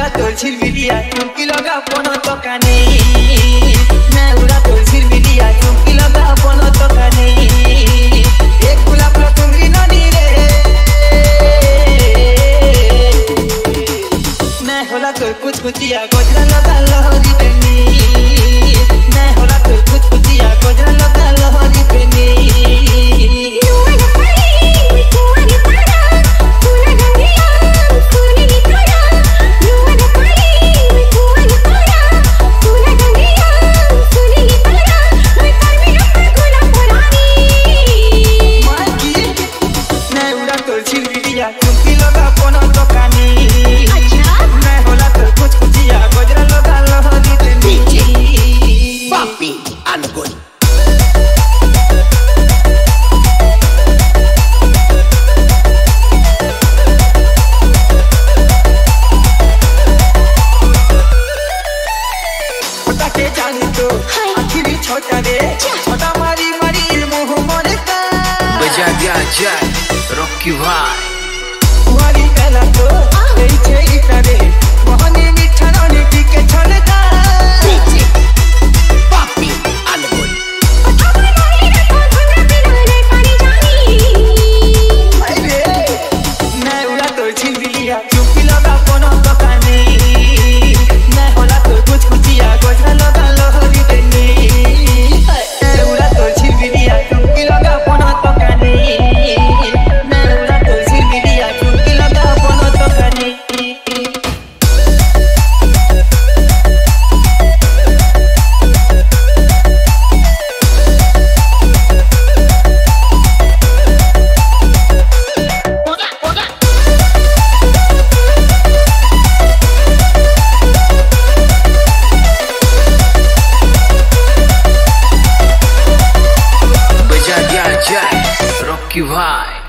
তোর ঝিলমিলিয়া চুমকি লগা কোনো দোকা নেই নেউরা তোর ঝিলমিলিয়া চুমকি লগা কোনো দোকা নেই এক গোলাপ তুমি নদী রে নে होला তোর কুচকুচিয়া গজরা লগা লহরি পেনি নে होला তোর কুচকুচিয়া গজরা লগা লহরি পেনি चुमकी लगा कोनो दोकानी अच्छा मैं होला तो कुछ कुचिया गजरा लगा लहरी देनी Papi Anggun पटाके जानी तो आखिरी छोटा रे छोटा मारी मारी मुंह मोरे का बजा गया Rocky Vai वाली कला तो यही छेई करे मोहनी मिठा नोनी टिके छोड़ता Papi Anggun अरे मैं उड़ा तो झिलमिलिया चुमकी लगा कोनो दोकानी मैं होला तो कुछ कुचिया गजरा लगा लहरी देनी मैं उड़ा तो झिलमिलिया चुमकी लगा कोनो दोकानी मैं उड़ा तो झिलमिलिया चुमकी लगा कोनो दोकानी बजा गया Rocky Vai